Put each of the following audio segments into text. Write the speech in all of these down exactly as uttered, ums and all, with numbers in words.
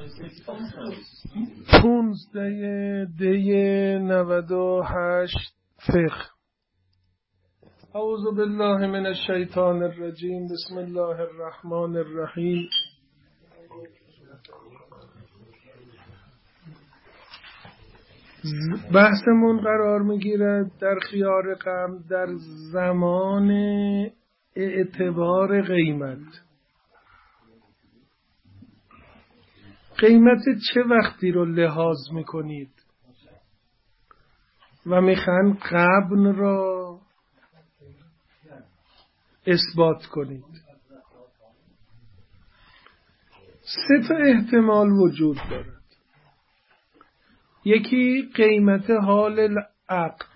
پونزده دی نود و هشت فقه. اعوذ بالله من الشیطان الرجیم. بسم الله الرحمن الرحیم. بحثمون قرار میگیرد در خیار غم در زمان اعتبار قیمت. قیمت چه وقتی رو لحاظ میکنید و میخوان غبن را اثبات کنید؟ سه تا احتمال وجود دارد. یکی قیمت حال عقد،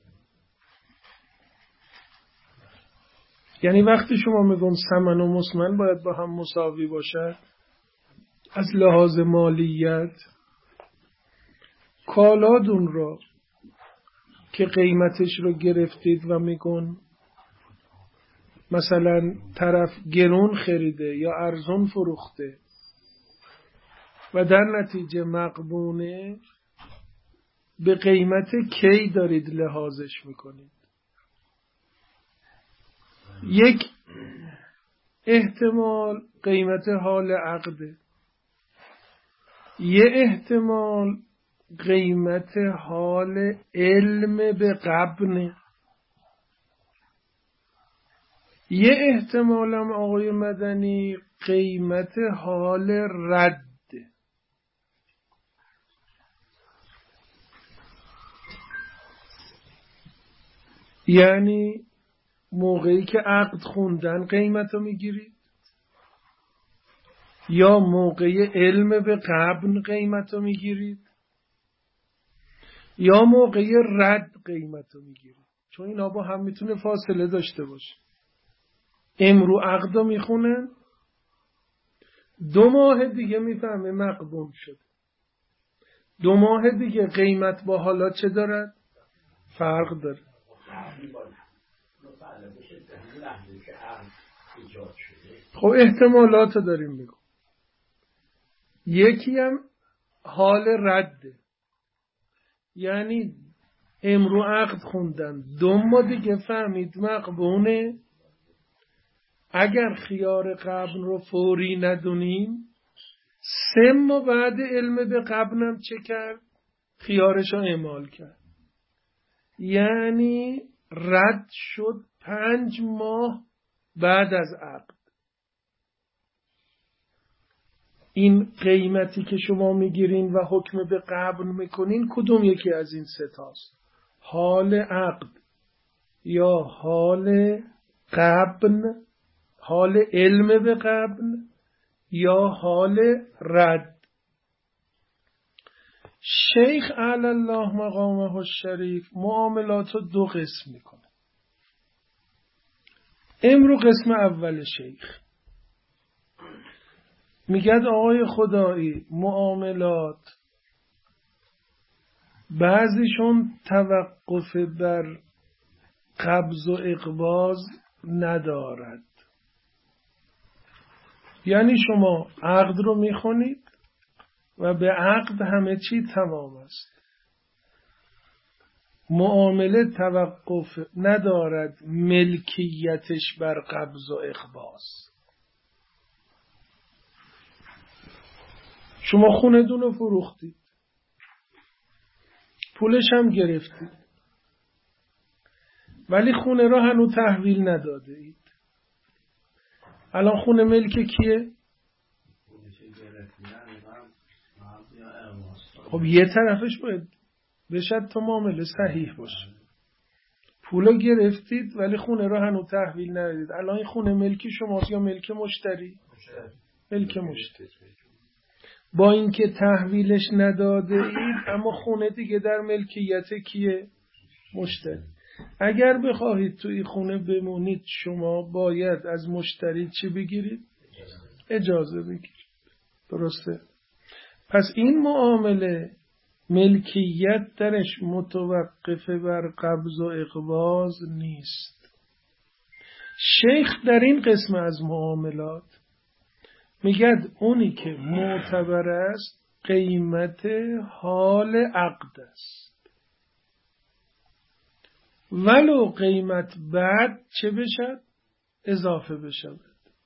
یعنی وقتی شما میگن ثمن و مسمن باید با هم مساوی باشد از لحاظ مالیت، کالادون را که قیمتش رو گرفتید و میگن مثلا طرف گرون خریده یا ارزون فروخته و در نتیجه مقبونه، به قیمت کی دارید لحاظش میکنید؟ یک احتمال قیمت حال عقده، یه احتمال قیمت حال علم به غبنه، یه احتمال هم آقای مدنی قیمت حال رد. یعنی موقعی که عقد خوندن قیمت رو میگیرید، یا موقع علم به غبن قیمت رو میگیرید، یا موقع رد قیمت رو میگیرید. چون اینا با هم میتونه فاصله داشته باشه. امرو عقد رو میخونن، دو ماه دیگه میفهمه مقبول شده، دو ماه دیگه قیمت با حالا چه دارد؟ فرق داره. خب احتمالات رو داریم میگم. یکی هم حال رده، یعنی امرو عقد خوندن، دو ماه دیگه فهمید مقبونه. اگر خیار قبل رو فوری ندونیم، سه ماه بعد علم به قبلم چه کرد؟ خیارش رو اعمال کرد. یعنی رد شد پنج ماه بعد از عقد. این قیمتی که شما میگیرین و حکم به قبل میکنین کدوم یکی از این سه تاست؟ حال عقد یا حال قبل، حال علم به قبل یا حال رد؟ شیخ اعلی الله مقامه الشریف معاملات رو دو قسم میکنه. امرو قسم اول شیخ میگه آقای خدایی معاملات بعضیشون توقف بر قبض و اقباض ندارد. یعنی شما عقد رو میخونید و به عقد همه چی تمام است. معامله توقف ندارد ملکیتش بر قبض و اقباض. شما خونه دون رو فروختید، پولش هم گرفتید، ولی خونه را هنوز تحویل نداده اید. الان خونه ملک کیه؟ خب یه طرفش باید بشد تا معامله صحیح باشه. پولو گرفتید ولی خونه را هنوز تحویل ندادید. الان این خونه ملکی شماست یا ملک مشتری؟ ملک مشتری. با اینکه تحویلش نداده اید اما خونه دیگه در ملکیت کیه؟ مشتری. اگر بخواهید تو این خونه بمونید شما باید از مشتری چی بگیرید؟ اجازه بگیرید. درسته؟ پس این معامله ملکیت درش متوقفه بر قبض و اقباض نیست. شیخ در این قسم از معاملات میگد اونی که معتبر است قیمت حال عقد است، ولو قیمت بعد چه بشد؟ اضافه بشود.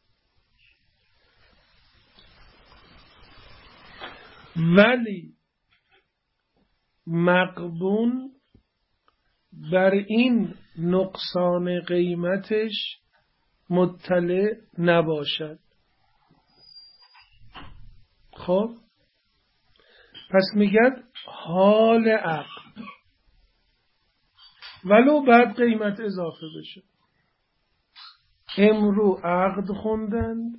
ولی مغبون بر این نقصان قیمتش مطلع نباشد. خب پس میگد حال عقد ولو بعد قیمت اضافه بشه. امرو عقد خوندند،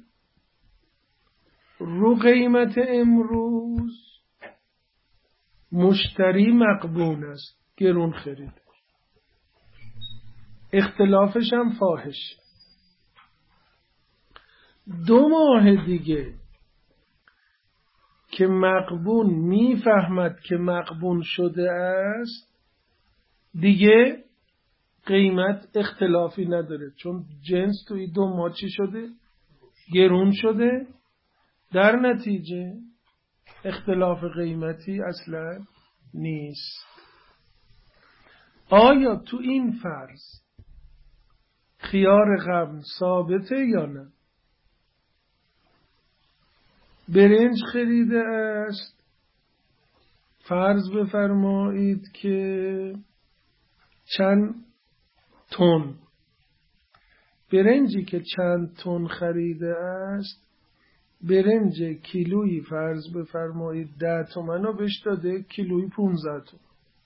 رو قیمت امروز مشتری مغبون است، گرون خرید، اختلافش هم فاحش. دو ماه دیگه که مغبون میفهمد که مغبون شده است، دیگه قیمت اختلافی نداره، چون جنس توی دو ماه چی شده؟ گرون شده. در نتیجه اختلاف قیمتی اصلا نیست. آیا تو این فرض خیار قبل ثابته یا نه؟ برنج خریده است، فرض بفرمایید که چند تن، برنجی که چند تن خریده است، برنج کیلویی فرض بفرمایید ده تومن رو بهش داده، کیلویی پونزده تومن.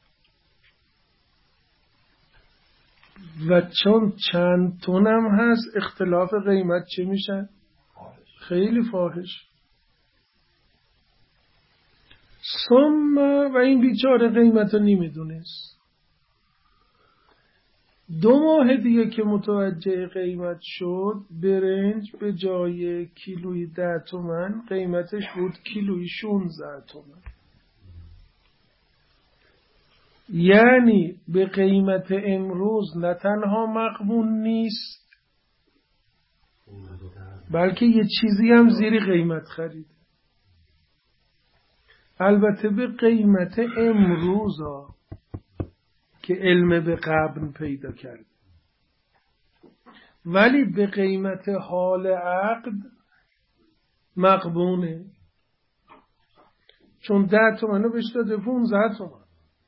و چون چند تن هم هست اختلاف قیمت چه میشه؟ خیلی فاحش. ثم و این بیچاره قیمت رو نمیدونست. دو ماه دیگه که متوجه قیمت شد، برنج به جای کیلویی ده تومن قیمتش بود کیلویی شونزده تومن. یعنی به قیمت امروز نه تنها مغبون نیست، بلکه یه چیزی هم زیر قیمت خرید. البته به قیمت امروز ها که علم به قبل پیدا کرد، ولی به قیمت حال عقد مغبونه، چون ده تومنو بهش داده پونزده تومن.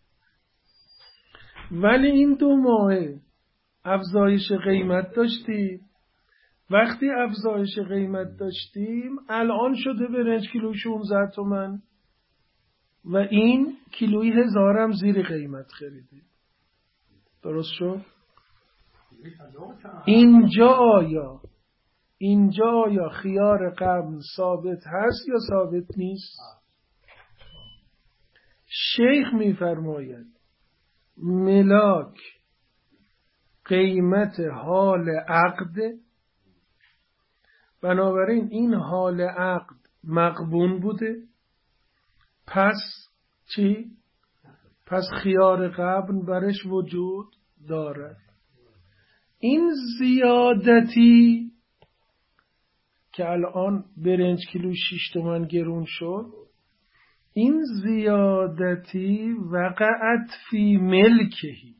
ولی این دو ماه افزایش قیمت داشتیم. وقتی افزایش قیمت داشتیم الان شده برنج کیلو شانزده تومن و این کیلوی هزارم زیر قیمت خریدیم. درست شد؟ اینجا آیا اینجا آیا خیار قبل ثابت هست یا ثابت نیست؟ شیخ میفرماید ملاک قیمت حال عقد، بنابراین این حال عقد مغبون بوده، پس چی؟ پس خیار قبل برش وجود دارد. این زیادتی که الان برنج کیلو شش تومن گرون شد، این زیادتی وقعت فی ملکهی،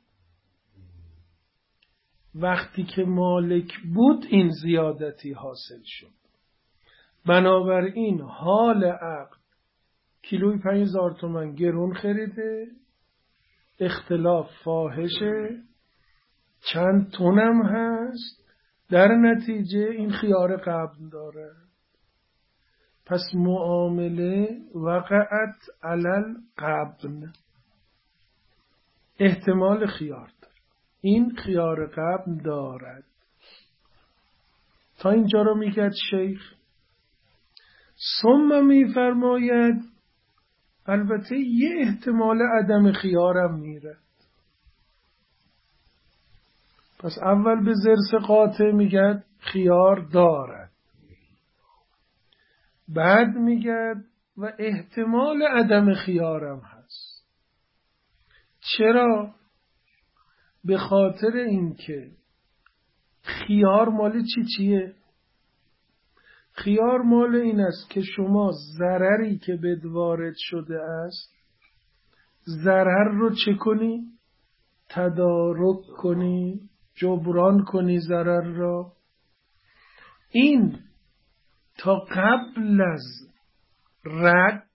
وقتی که مالک بود این زیادتی حاصل شد. بنابراین حال عقد کیلوی پنج هزار تومن گرون خریده، اختلاف فاحشه، چند تونم هست، در نتیجه این خیار قبل داره. پس معامله وقعت علل قبل، احتمال خیار داره، این خیار قبل دارد. تا اینجا رو میگه شیخ. ثم میفرماید البته یه احتمال عدم خیارم میره. پس اول به ضرس قاطع میگه خیار دارد، بعد میگه و احتمال عدم خیارم هست. چرا؟ به خاطر اینکه خیار مال چی چیه؟ خیار مال این است که شما ضرری که بهت وارد شده است ضرر رو چه کنی؟ تدارک کنی، جبران کنی ضرر را. این تا قبل از رد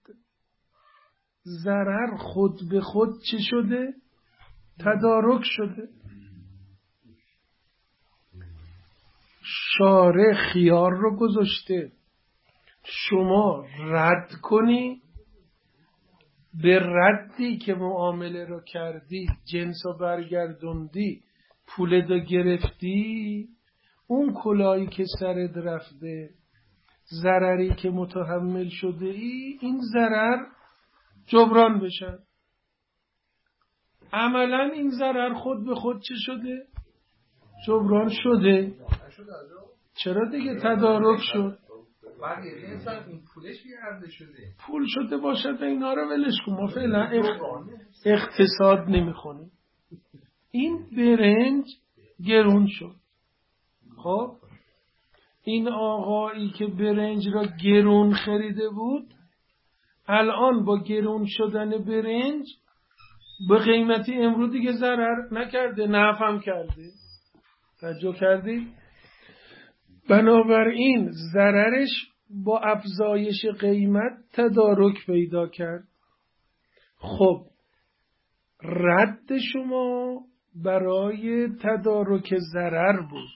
ضرر خود به خود چه شده؟ تدارک شده. شارع خیار رو گذاشته شما رد کنی، به ردی که معامله رو کردی، جنس رو برگردوندی، پولت رو گرفتی، اون کلاهی که سرت رفته، ضرری که متحمل شده ای، این ضرر جبران بشن. عملا این ضرر خود به خود چه شده؟ جبران شده. چرا دیگه؟ تدارک شد. بعد یه انسان این پولش بیارده شده، پول شده باشد اینا رو ولش کن، ما فعلا اخ... اقتصاد نمیخونیم. این برنج گرون شد. خب این آقایی که برنج را گرون خریده بود الان با گرون شدن برنج به قیمتی امروز دیگه ضرر نکرده، نفع هم کرده. توجه کردی؟ بنابراین ضررش با افزایش قیمت تدارک پیدا کرد. خب رد شما برای تدارک ضرر بود،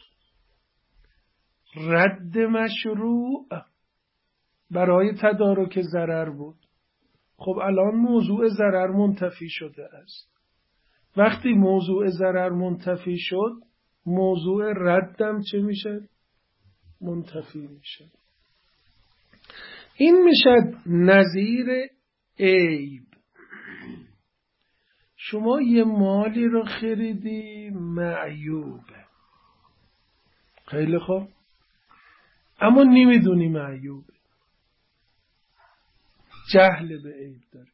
رد مشروع برای تدارک ضرر بود. خب الان موضوع ضرر منتفی شده است. وقتی موضوع ضرر منتفی شد موضوع ردم چه میشه؟ منتفی میشه. این میشه نظیر عیب. شما یه مالی رو خریدی معیوبه، خیلی خوب، اما نمیدونی معیوبه، جهل به عیب داره.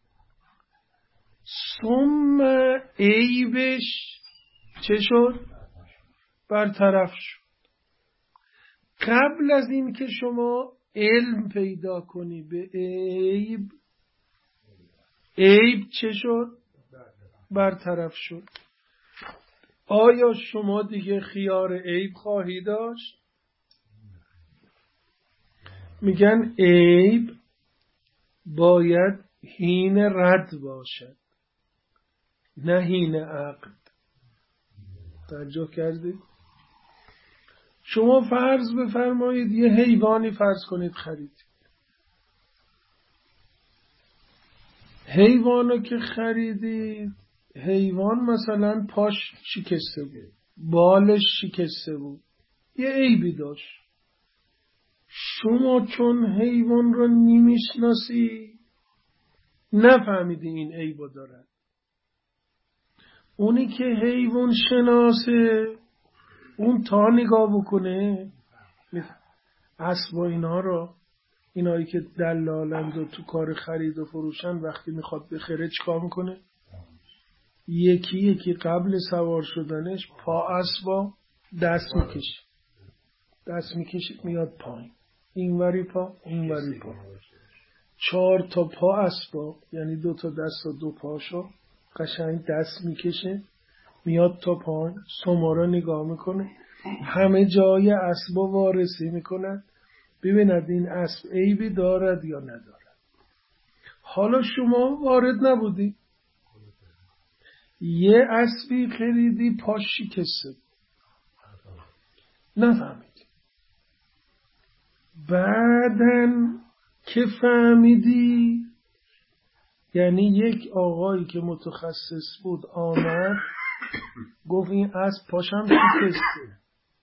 ثم عیبش چه شد؟ برطرف شد. قبل از این که شما علم پیدا کنی به عیب، عیب چه شد؟ برطرف شد. آیا شما دیگه خیار عیب خواهی داشت؟ میگن عیب باید هین رد باشد، نه هین عقد. توجه کردید؟ شما فرض بفرمایید یه حیوانی فرض کنید خرید. حیوانو که خریدید، حیوان مثلا پاش شکسته بود، بالش شکسته بود، یه عیبی داشت. شما چون حیوان رو نمیشناسی نفهمیدی این عیبو دارد. اونی که حیوان شناسه اون تا نگاه بکنه اسب و اینا رو، اینایی که دلالند و تو کار خرید و فروشن، وقتی میخواد بخره چیکار میکنه؟ یکی یکی قبل سوار شدنش پا اسبا دست میکشه، دست میکشه میاد پایین، اینوری پا اینوری پا، چهار تا پا اسبا یعنی دو تا دست و دو پاشو قشنگ دست میکشه میاد تا پایین، سمارا نگاه میکنه، همه جای اسبا وارسی میکنن ببیند این اسب عیبی دارد یا ندارد. حالا شما وارد نبودی، یه اسبی خریدی پاش شکسته نفهمیدی، بعدن که فهمیدی یعنی یک آقایی که متخصص بود آمد گفت این اسب پاشم شکسته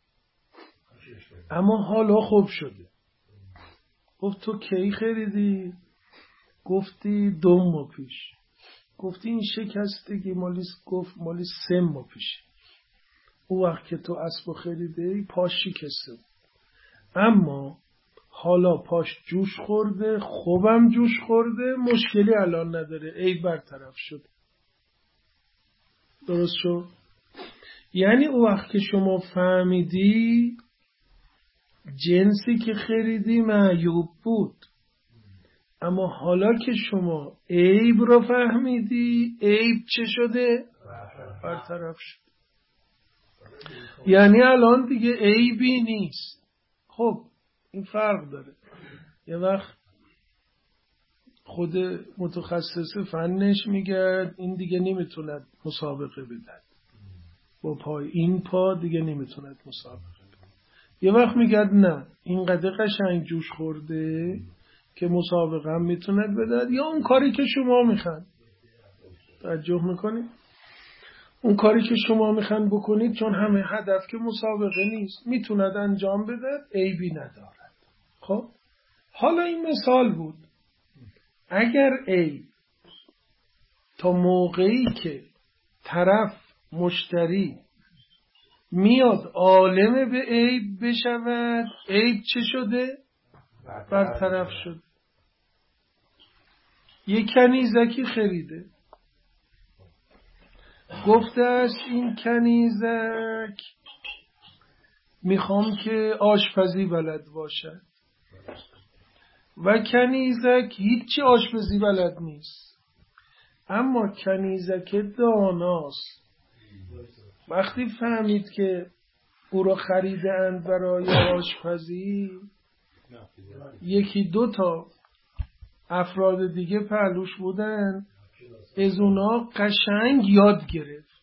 اما حالا خوب شده. گفت تو کی خریدی؟ گفتی دو ماه پیش. گفتی این شکستگی مالی؟ گفت مالی سه ماه پیش. او وقت که تو اسب خریده پاش شکسته بود، اما حالا پاش جوش خورده، خوبم جوش خورده، مشکلی الان نداره، عیب برطرف شد. درست شد؟ یعنی او وقت که شما فهمیدی جنسی که خریدی معیوب بود، اما حالا که شما عیب رو فهمیدی، عیب چه شده؟ برطرف شد. یعنی الان دیگه عیبی نیست. خب این فرق داره. یه وقت خود متخصص فنش میگه این دیگه نمیتوند مسابقه بدهد، با پای این پا دیگه نمیتوند مسابقه بدهد. یه وقت میگه نه، این قدر قشنگ جوش خورده که مسابقه هم میتوند بدهد، یا اون کاری که شما میخواید. توجه میکنید؟ اون کاری که شما میخواید بکنید، چون همه هدف که مسابقه نیست، میتوند انجام بدهد، عیبی ندارد. خب حالا این مثال بود. اگر عیب تا موقعی که طرف مشتری میاد عالم به عیب بشود، عیب چه شده؟ برطرف شد. یک کنیزکی خریده، گفته است این کنیزک میخوام که آشپزی بلد باشد، و کنیزک هیچی آشپزی بلد نیست، اما کنیزک داناست. وقتی فهمید که او را خریدند برای آشپزی، یکی دو تا افراد دیگه پهلوش بودن، از اونا قشنگ یاد گرفت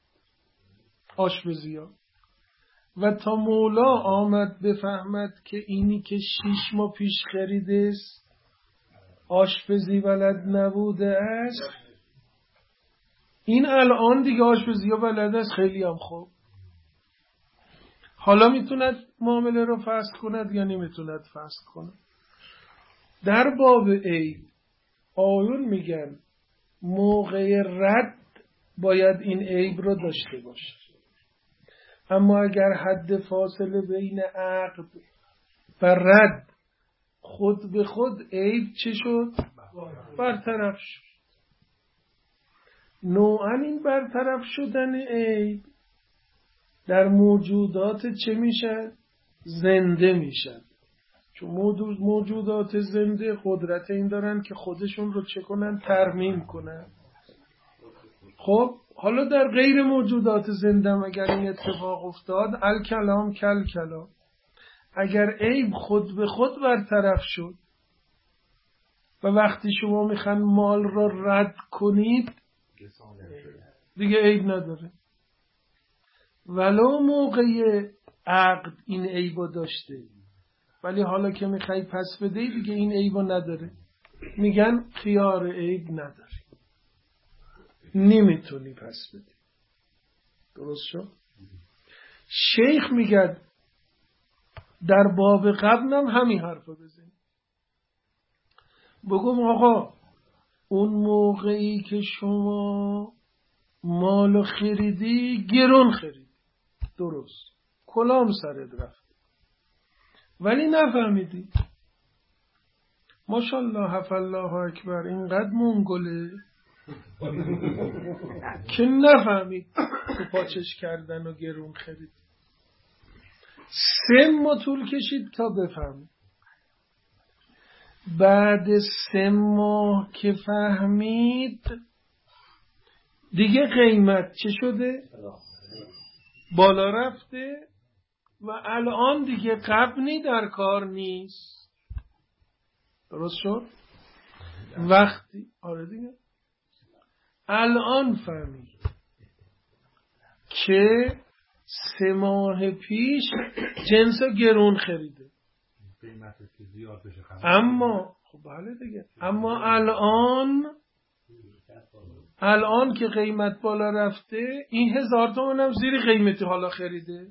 آشپزی ها. و تا مولا آمد بفهمد که اینی که شیش ماه پیش خریده است آشپزی بلد نبوده است، این الان دیگه آشپزی ها بلد است، خیلی هم خوب. حالا میتوند معامله رو فسخ کند یا نمیتوند فسخ کند؟ در باب عیب آیون میگن موقع رد باید این عیب رو داشته باشه، اما اگر حد فاصله بین عقد و رد خود به خود عیب چه شد؟ برطرف شد. نوعاً این برطرف شدن عیب در موجودات چه میشد؟ زنده میشد. چون موجودات زنده قدرت این دارن که خودشون رو چه کنن؟ ترمیم کنن. خب حالا در غیر موجودات زنده اگر این اتفاق افتاد، الکلام کل کلام، اگر عیب خود به خود برطرف شد و وقتی شما میخوان مال رو رد کنید دیگه عیب نداره، ولو موقع عقد این عیبو داشته، ولی حالا که میخوای پس بده دیگه این عیبو نداره. میگن خیار عیب نداری، نمیتونی پس بدی. درست شد؟ شیخ میگه در باب قبلم همین حرفو بزن. بگم آقا اون موقعی که شما مالو خریدی گرون خریدی، درست، کلام سرت رفت، ولی نفهمیدی. ماشاءالله حف الله اکبر، اینقدر منگله که نفهمید تو پاچش کردن و گرون خرید. سه ماه طول کشید تا بفهمید. بعد سه ماه که فهمید دیگه قیمت چه شده؟ بالا رفته و الان دیگه قبنی در کار نیست. درست شد؟ وقتی آره دیگه الان فهمید که سه ماه پیش جنس گرون خریده، اما خب بله دیگه، اما الان الان که قیمت بالا رفته این هزار تومن هم زیر قیمتی حالا خریده،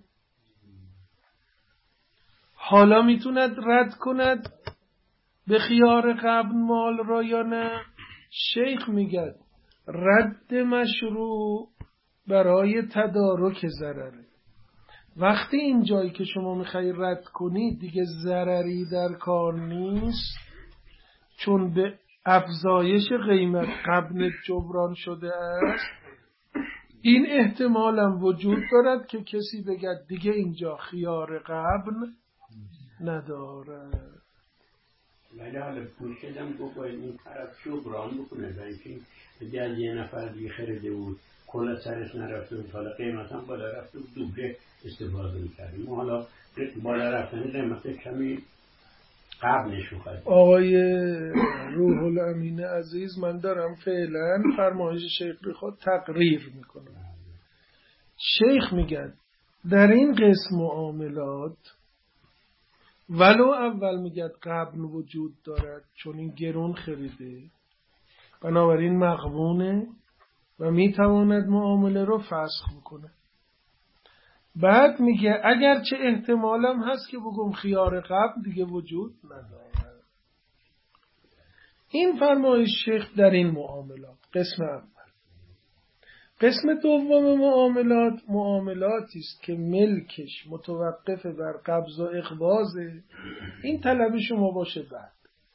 حالا میتوند رد کند به خیار قبل مال را یا نه؟ شیخ میگه رد مشروع برای تدارک ضرره. وقتی این جایی که شما میخوای رد کنی دیگه ضرری در کار نیست، چون به افزایش قیمت قبل جبران شده است، این احتمال هم وجود دارد که کسی بگه دیگه اینجا خیار قبل ندارد. ولی حالا پوشیدم گفت باید این طرف جبران بکنه، و اینکه اگه از یه نفر دیگه خریده بود کل سرش نرفته بود، حالا قیمت هم بالا رفته بود، دوباره استفاده میکردیم. حالا بالا رفتن قیمت کمی قبل نشون خواهد. آقای روح الامین عزیز، من دارم فعلا فرمایش شیخ رو خود تقریر میکنم. شیخ میگن در این قسم معاملات ولو اول میگد قبل وجود دارد چون این گرون خریده، بنابراین مغبونه و میتواند معامله رو فسخ بکنه. بعد میگه اگرچه احتمالم هست که بگم خیار قبل دیگه وجود نداره. این فرمایش شیخ در این معاملات قسم اول. قسم دوم معاملات معاملاتی است که ملکش متوقف بر قبض و اقباضه. این طلب شما باشه. بعد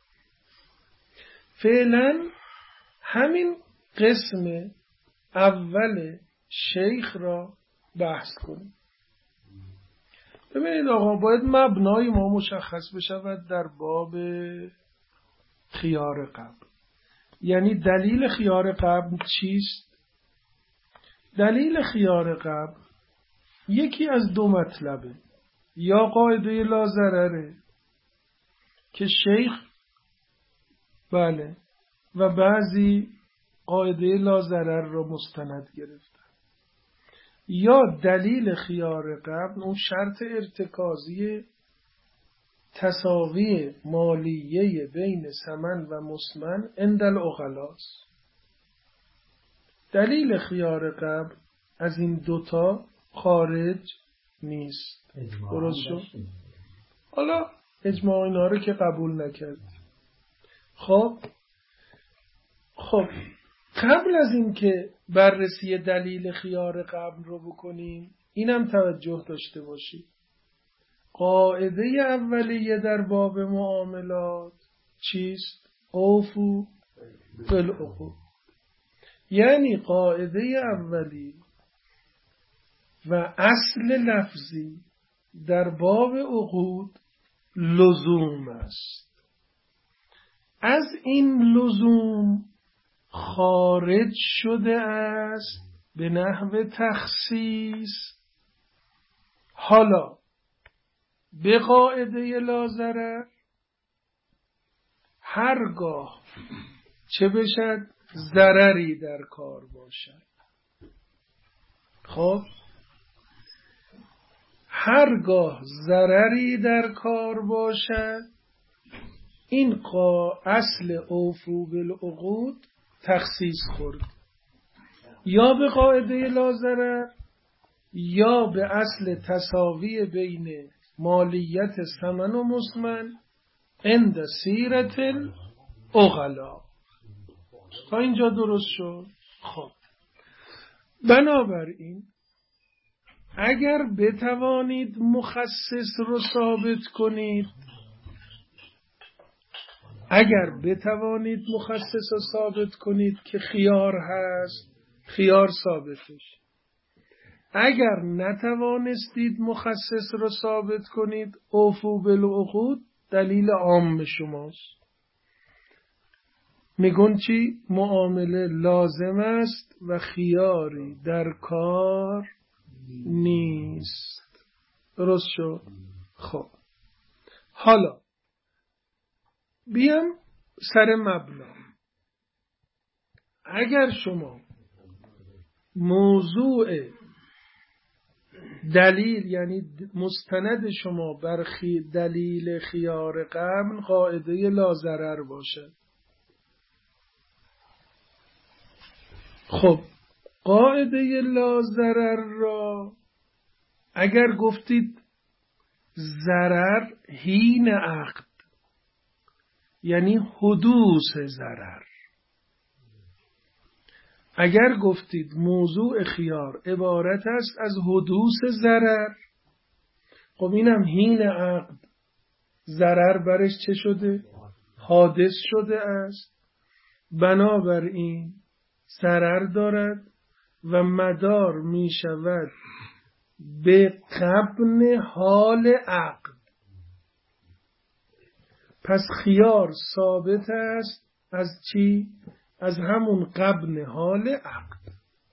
فعلا همین قسم اول شیخ را بحث کنیم. ببینید آقا، باید مبنای ما مشخص بشود در باب خیار قبل. یعنی دلیل خیار قبل چیست؟ دلیل خیار قبل یکی از دو مطلبه. یا قاعده لا ضرره که شیخ بله و بعضی قاعده لا ضرر را مستند گرفتن، یا دلیل خیار قبل اون شرط ارتکازی تساوی مالیه بین ثمن و مسمن عند العقلاست. دلیل خیار قبل از این دوتا خارج نیست. درست شد؟ حالا اجماع اینا رو که قبول نکرد. خب خب قبل از این که بررسی دلیل خیار قبل رو بکنیم، اینم توجه داشته باشید قاعده اولیه در باب معاملات چیست؟ اوفو بالعقود. یعنی قاعده اولی و اصل لفظی در باب عقود لزوم است. از این لزوم خارج شده است به نحو تخصیص. حالا به قاعده لا ضرر هرگاه چه بشد ضرری در کار باشد. خب هرگاه ضرری در کار باشد، این قا اصل اوفو بالعقود تخصیص خورد، یا به قاعده لا ضرر یا به اصل تساوی بین مالیت ثمن و مسمن عند سیرت العقلا. تا اینجا درست شد؟ خب بنابراین اگر بتوانید مخصص رو ثابت کنید اگر بتوانید مخصص رو ثابت کنید که خیار هست، خیار ثابتش. اگر نتوانستید مخصص رو ثابت کنید، اوفو بالعقود دلیل عام شماست. میگن چی؟ معامله لازم است و خیاری در کار نیست. درست شد؟ خب حالا بیام سر مبنا. اگر شما موضوع دلیل یعنی مستند شما بر خی دلیل خیار قبل قاعده لا ضرر باشد، خب قاعده لا ضرر را اگر گفتید ضرر حین عقد یعنی حدوث ضرر، اگر گفتید موضوع خیار عبارت است از حدوث ضرر، خب اینم حین عقد ضرر برش چه شده؟ حادث شده است. بنابراین ضرر دارد و مدار می شود به قبن حال عقد. پس خیار ثابت است از چی؟ از همون قبل حال عقد.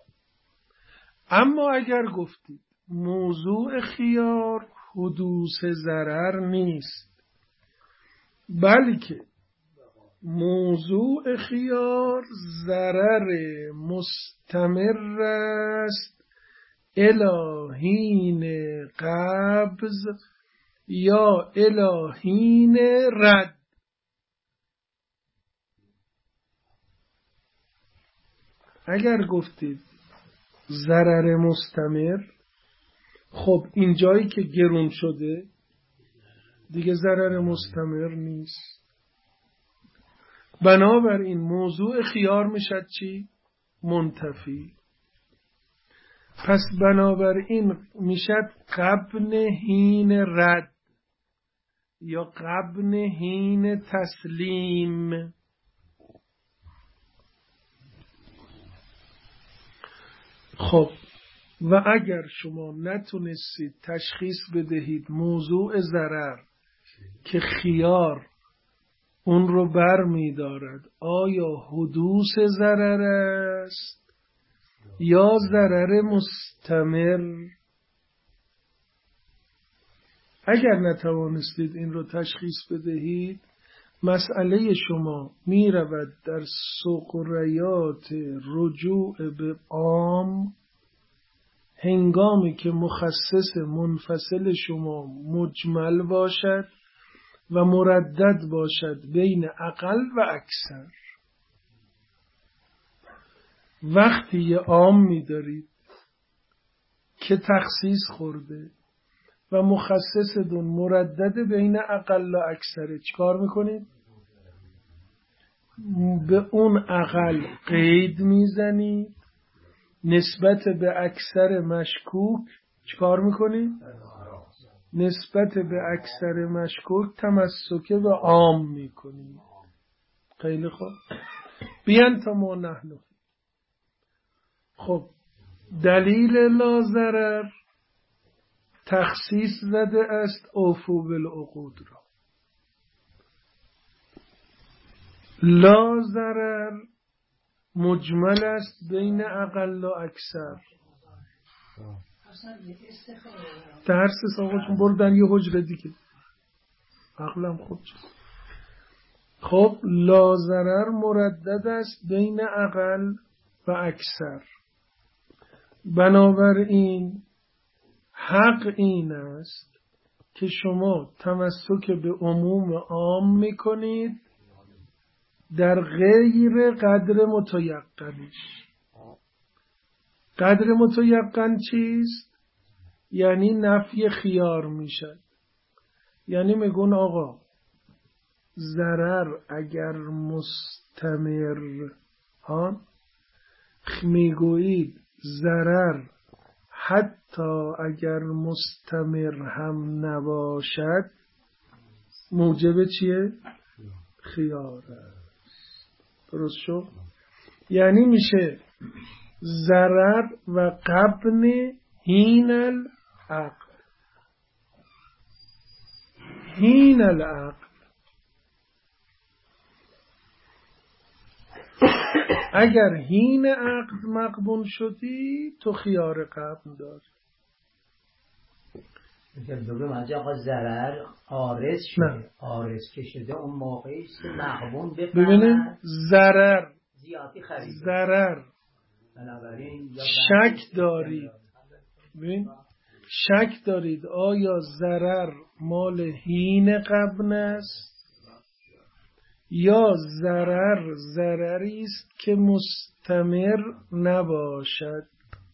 اما اگر گفتید موضوع خیار حدوث ضرر نیست، بلکه موضوع خیار ضرر مستمر است الی حین قبض یا الی حین رد. اگر گفتید ضرر مستمر، خب این جایی که گرون شده دیگه ضرر مستمر نیست. بنابراین موضوع خیار میشد چی؟ منتفی. پس بنابراین میشد قبل حین رد یا قبل حین تسلیم. خب و اگر شما نتونستید تشخیص بدهید موضوع ضرر که خیار اون رو بر می دارد آیا حدوث ضرر است یا ضرر مستمر، اگر نتوانستید این رو تشخیص بدهید، مسئله شما می رود در سقریات رجوع به عام، هنگامی که مخصص منفصل شما مجمل باشد و مردد باشد بین اقل و اکثر. وقتی یه عام می دارید که تخصیص خورده و مخصص دون مردد بین اقل و اکثر، چیکار میکنید؟ به اون اقل قید میزنید، نسبت به اکثر مشکوک چیکار میکنید؟ نسبت به اکثر مشکوک تمسک به عام میکنید. خیلی خوب، بیان تا ما نحنو. خب دلیل لا ضرر تخصیص زده است اوفو بالعقود را. لا ضرر مجمل است بین اقل و اکثر. درس ساقشون بردن یه حجره دیگه عقلم خوب چیست. خب لا ضرر مردد است بین اقل و اکثر. بنابراین حق این است که شما تمسک به عموم عام میکنید در غیر قدر متیقنش. قدر متیقن چیست؟ یعنی نفی خیار میشد. یعنی میگون آقا ضرر اگر مستمر ها، میگویید ضرر حتی اگر مستمر هم نباشد موجب چیه؟ خیار است. درست شد؟ یعنی میشه ضرر و قبل حین العقد. حین العقد اگر حین عقد مقبول شدی تو خیار قبل داری. دوباره مجا آقا ضرر عارض شده، عارض که شده اون موقعی است که مقبول بفهمد. ببینید ضرر زیادی خرید ضرر شک دارید. ببین شک دارید آیا ضرر مال حین قبل است یا ضرر ضرری است که مستمر نباشد.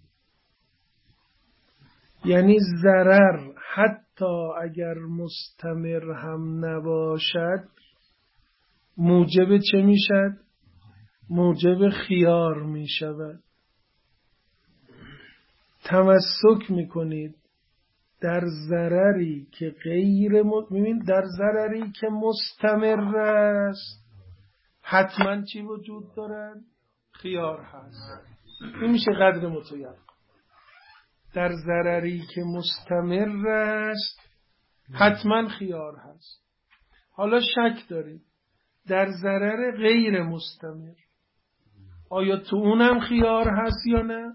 یعنی ضرر حتی اگر مستمر هم نباشد موجب چه میشد؟ موجب خیار میشود. تمسک میکنید در ضرری که غیر مؤمن، در ضرری که مستمر است حتما چی وجود دارد؟ خیار هست. این میشه قدر متیقن. در ضرری که مستمر است حتما خیار هست. حالا شک داریم در ضرر غیر مستمر، آیا تو اونم خیار هست یا نه؟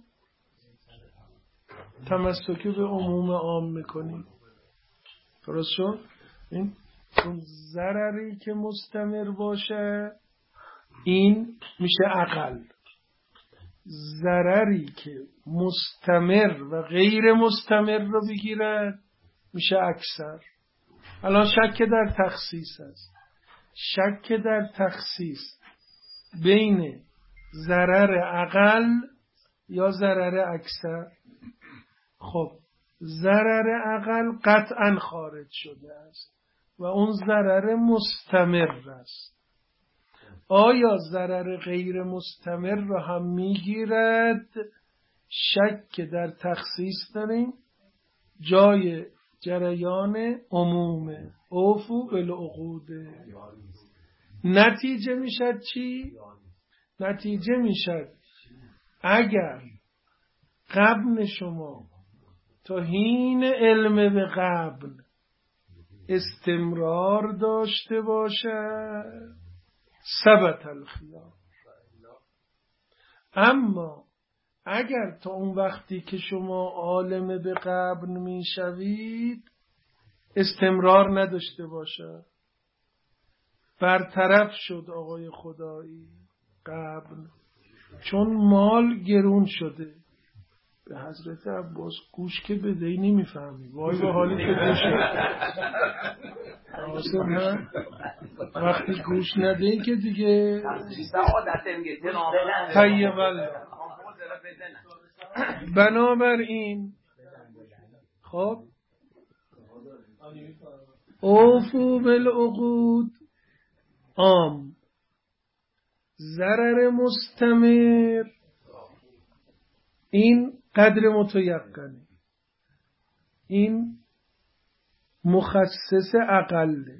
تمسکی به عموم عام میکنیم. درست شد؟ این اون ضرری که مستمر باشه این میشه اقل، ضرری که مستمر و غیر مستمر رو بگیرد میشه اکثر. الان شک در تخصیص است، شک در تخصیص بین ضرر اقل یا ضرر اکثر. خب ضرر اقل قطعا خارج شده است و اون ضرر مستمر است. آیا ضرر غیر مستمر رو هم میگیرد؟ شک در تخصیص داریم، جای جریان عمومه. اوفو بالعقود. نتیجه میشد چی؟ نتیجه میشد اگر قبل شما تا حین علم به قبل استمرار داشته باشد ثبت الخیار، اما اگر تا اون وقتی که شما عالم به قبل میشوید استمرار نداشته باشه، برطرف شد آقای خدایی قبل، چون مال گرون شده. به حضرت عباس گوش که بدهی نمیفهمی، وای به حالی که گوش آسان هم وقتی گوش ندهی که دیگه طیب الله. بنابراین خب اوفو بالعقود عام، ضرر مستمر این قدر متیقنه، این مخصص اقله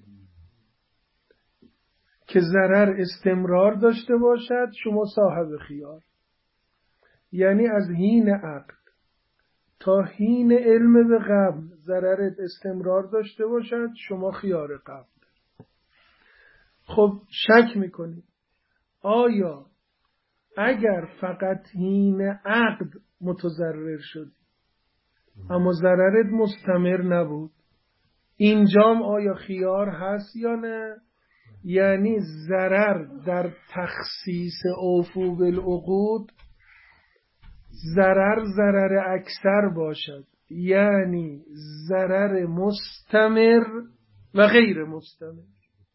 که ضرر استمرار داشته باشد شما صاحب خیار، یعنی از حین عقل تا حین علم به قبل ضررت استمرار داشته باشد شما خیار قبل. خب شک میکنید آیا اگر فقط حین عقد متضرر شد اما ضررت مستمر نبود اینجام آیا خیار هست یا نه؟ یعنی ضرر در تخصیص اوفو بالعقود ضرر ضرر اکثر باشد، یعنی ضرر مستمر و غیر مستمر.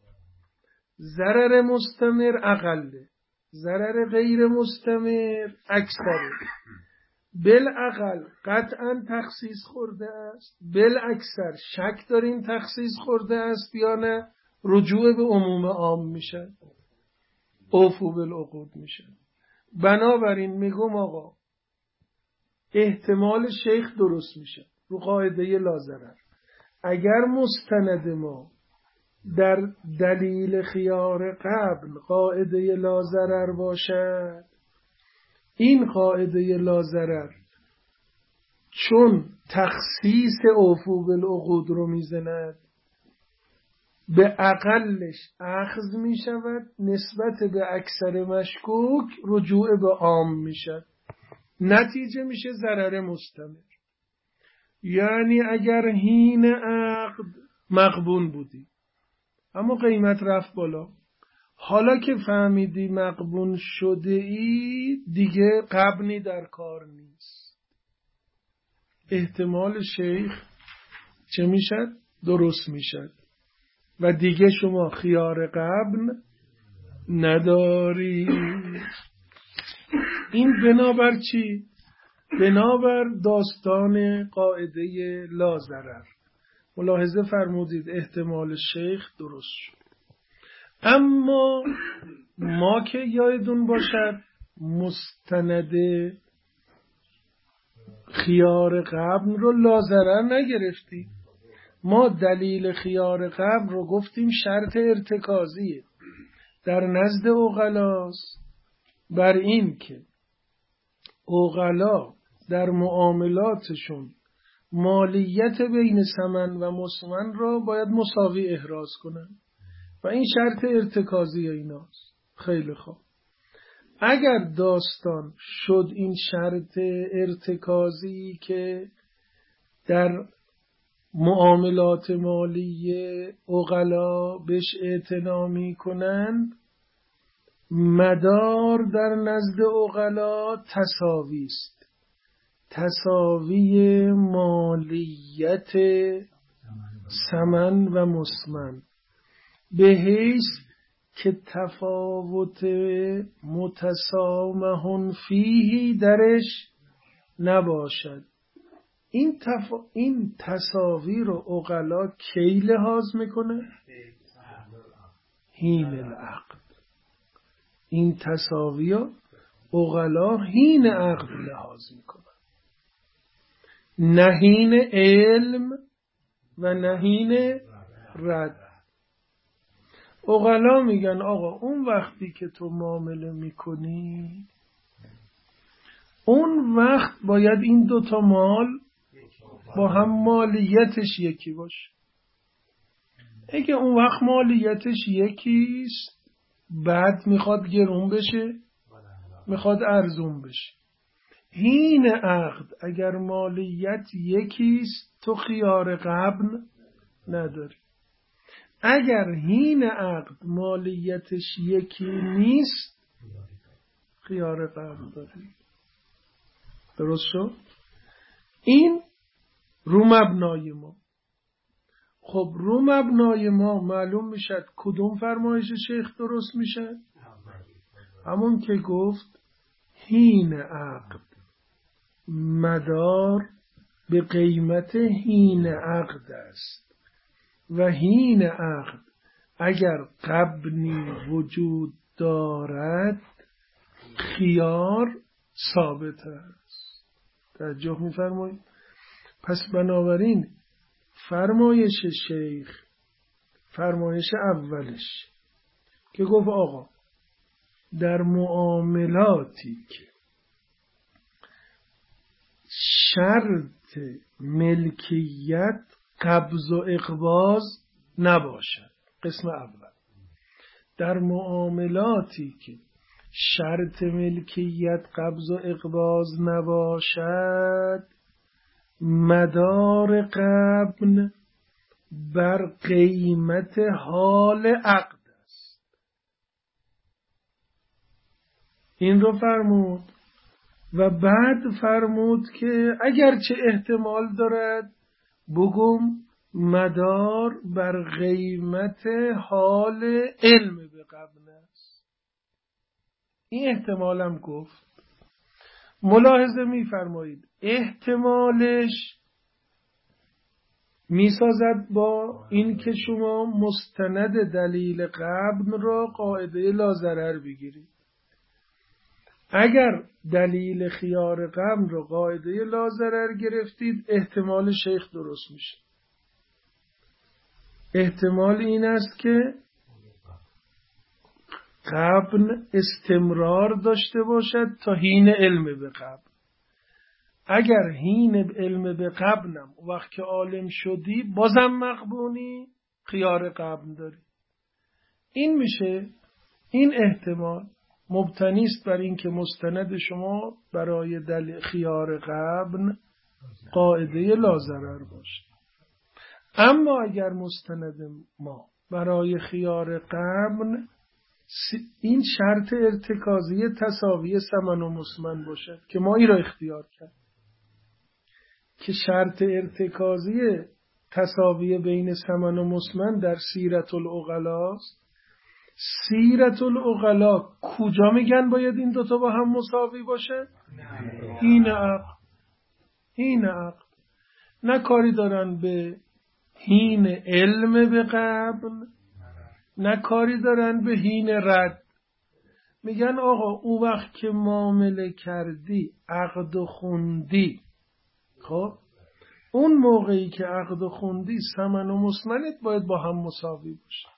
ضرر مستمر اقله، ضرر غیر مستمر اکثره. بالاقل قطعا تخصیص خورده است، بالاکثر شک داریم تخصیص خورده است یا نه، رجوع به عموم عام میشه، اوفو بالعقود میشه. بنابراین میگم آقا احتمال شیخ درست میشه رو قاعده لاضرر. اگر مستند ما در دلیل خیار قبل قاعده لاضرر باشد، این قاعده لاضرر چون تخصیص اوفو بالعقود رو میزند به اقلش اخذ میشود، نسبت به اکثر مشکوک رجوع به عام میشد، نتیجه میشه ضرر مستمر. یعنی اگر حین عقد مغبون بودی اما قیمت رفت بالا، حالا که فهمیدی مغبون شده ای دیگه غبنی در کار نیست، احتمال شیخ چه میشد؟ درست میشد و دیگه شما خیار غبن نداری. این بنابر چی؟ بنابر داستان قاعده لاضرر. ملاحظه فرمودید احتمال شیخ درست شد. اما ما که یادتون باشد مستند خیار قبل رو لاضرر نگرفتیم، ما دلیل خیار قبل رو گفتیم شرط ارتکازیه در نزد عقلاست، بر این که عقلا در معاملاتشون مالیت بین ثمن و مسمن را باید مساوی احراز کنن. و این شرط ارتکازی ایناست. خیلی خوب. اگر داستان شد این شرط ارتکازی که در معاملات مالی عقلا بهش اعتنا میکنند، مدار در نزد عقلا تساوی است. تساوی مالیت ثمن و مسمن، به حیث که تفاوت متسامح فیه درش نباشد. این, تف... این تساوی رو عقلا کی لحاظ میکنه؟ حین العقد. این تساوی رو عقلا حین عقد لحاظ میکنه، نه حین علم و نه حین رد. عقلا میگن آقا اون وقتی که تو معامله میکنی، اون وقت باید این دوتا مال با هم مالیتش یکی باشه. اگه اون وقت مالیتش یکیست، بعد میخواد گرون بشه، میخواد ارزون بشه. حین عقد اگر مالیت یکیست، تو خیار قبل نداری. اگر حین عقد مالیتش یکی نیست، خیار قبل داری. درست شد؟ این رو مبنای ما. خب رو مبنای ما معلوم میشد کدوم فرمایش شیخ درست میشه؟ همون که گفت حین عقد مدار به قیمت حین عقد است و حین عقد اگر قبنی وجود دارد خیار ثابت است. توجه می‌فرمایید؟ پس بنابراین فرمایش شیخ، فرمایش اولش که گفت آقا در معاملاتی که شرط ملکیت قبض و اقباض نباشد، قسم اول، در معاملاتی که شرط ملکیت قبض و اقباض نباشد، مدار قبن بر قیمت حال عقد است. این رو فرمود و بعد فرمود که اگرچه احتمال دارد بگم مدار بر قیمت حال علم به قبن است. این احتمالم گفت. ملاحظه می‌فرمایید احتمالش می‌سازد با این که شما مستند دلیل قبن را قاعده لا ضرر بگیرید. اگر دلیل خیار قبن را قاعده لا ضرر گرفتید، احتمال شیخ درست میشه. احتمال این است که قبن استمرار داشته باشد تا حین علم به قبن. اگر حین علم به قبنم وقت که عالم شدی بازم مقبونی، خیار قبن داری. این میشه، این احتمال مبتنی است بر این که مستند شما برای دلیل خیار قبن قاعده لا ضرر باشه. اما اگر مستند ما برای خیار قبن این شرط ارتکازی تساوی ثمن و مسمن باشد که ما این را اختیار کرد، که شرط ارتکازی تساوی بین ثمن و مسمن در سیرت العقلا است. سیرت العقلا کجا میگن باید این دوتا با هم مساوی باشه؟ حین عقد. حین عقد. نه کاری دارن به حین علم به قبل، نه کاری دارن به حین رد. میگن آقا اون وقت که معامله کردی، عقد و خوندی، خب اون موقعی که عقد و خوندی ثمن و مسمنت باید با هم مساوی باشه.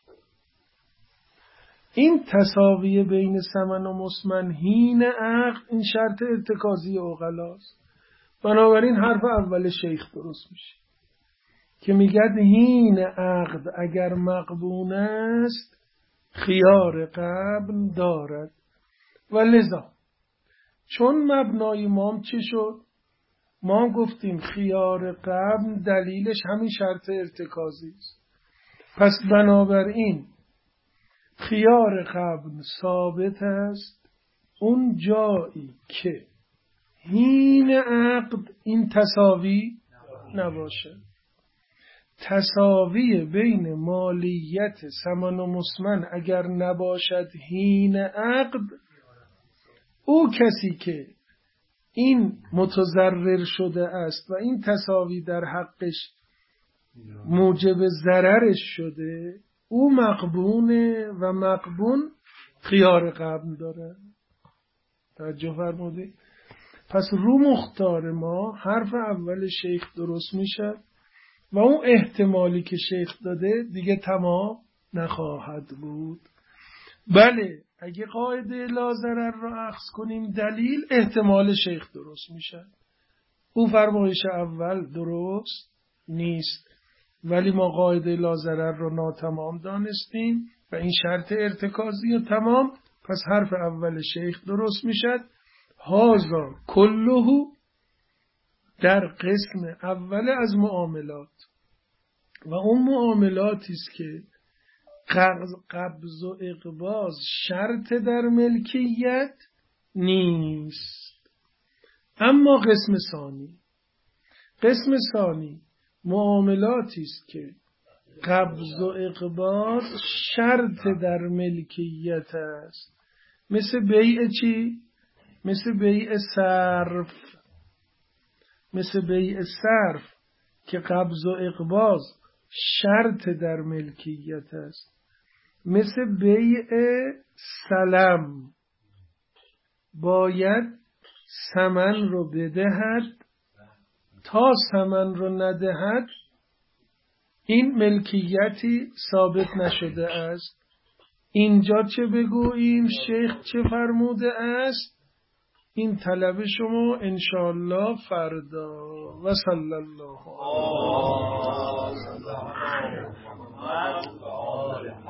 این تساوی بین ثمن و مسمن حین عقد، این شرط ارتکازی عقلاست. بنابراین حرف اول شیخ درست میشه که میگد هین عقد اگر مقبون است خیار قبل دارد. و لذا چون مبنای مام چی شد؟ ما گفتیم خیار قبل دلیلش همین شرط ارتکازی است. پس بنابراین خیار قبل ثابت است اون جایی که هین عقد این تساوی نباشه. تساوی بین مالیت ثمن و مسمن اگر نباشد هین عقد، او کسی که این متضرر شده است و این تساوی در حقش موجب ضررش شده، او مقبونه و مقبون خیار قبل داره. توجه فرمودید؟ پس رو مختار ما حرف اول شیخ درست میشه و اون احتمالی که شیخ داده دیگه تمام نخواهد بود. بله اگه قاعده لا ضرر را اخذ کنیم دلیل احتمال شیخ درست میشه. او فرمایش اول درست نیست، ولی ما قاعده لا ضرر را ناتمام دانستیم و این شرط ارتکازی و تمام، پس حرف اول شیخ درست میشه. هازا کلهو در قسم اول از معاملات و اون معاملاتی است که قبض و اقباض شرط در ملکیت نیست. اما قسم ثانی قسم ثانی معاملاتی است که قبض و اقباض شرط در ملکیت است. مثل بیع چی؟ مثل بیع صرف. مثل بیع صرف که قبض و اقباض شرط در ملکیت است. مثل بیع سلم، باید ثمن رو بدهد، تا ثمن رو ندهد این ملکیتی ثابت نشده است. اینجا چه بگوییم؟ شیخ چه فرموده است؟ این طلب شما انشاءالله فردا. و صلی الله علیه و